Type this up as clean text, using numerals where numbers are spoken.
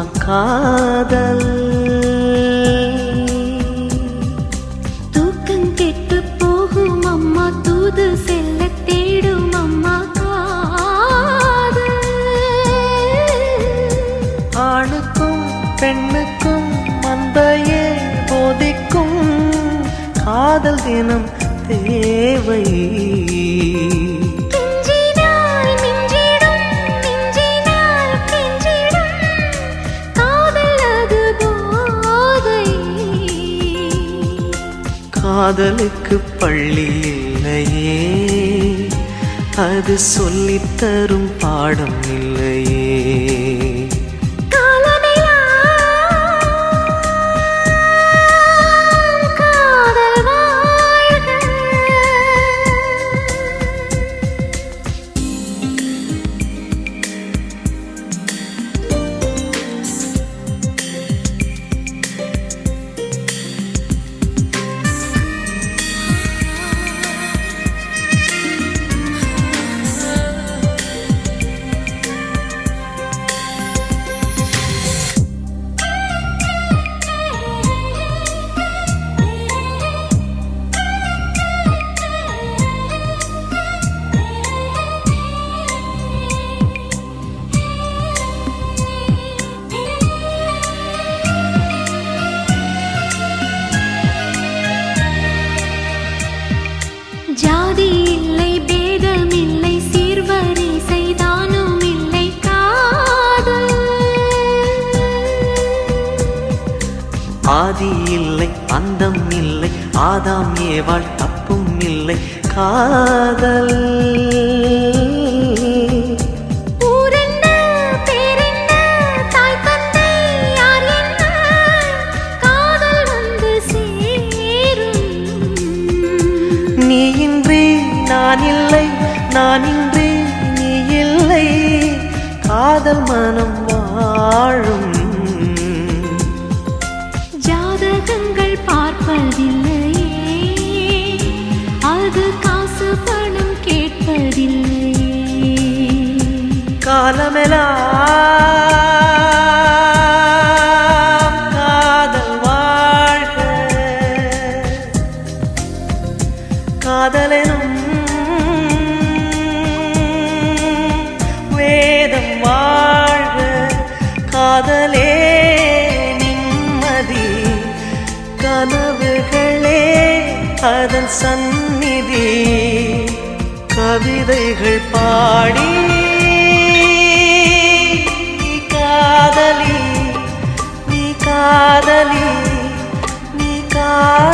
காதல். தூக்கம் கெட்டு போகும் அம்மா தூது செல்ல தேடும் அம்மா காதல். ஆணுக்கும் பெண்ணுக்கும் மந்தையே போதிக்கும் காதல் தினம் தேவை. காதலுக்கு பள்ளி இல்லையே, அது சொல்லித்தரும் பாடம் இல்லையே. ஜாதி இல்லை, பேதம் இல்லை, சீர்வரிசை தானும் இல்லை காதல். ஆதி இல்லை, அந்தம் இல்லை, ஆதாம் ஏவாள் தப்பும் இல்லை காதல். நீ இன்றி நான் இல்லை, நான் இன்றி நீ இல்லை, காதல் மனம் வாழும். ஜாதகங்கள் பார்ப்பதில்லையே, அது காசு பணம் கேட்பதில்லையே. காலமெல்லாம் காதல் வாழ்க, காதலெனும் வேதம் வாழ்க. காதலே நிம்மதி, கனவுகளே அதன் சந்நிதி. கவிதைகள் பாடி நீ காதலி, நீ காதலி, நீ காதலி.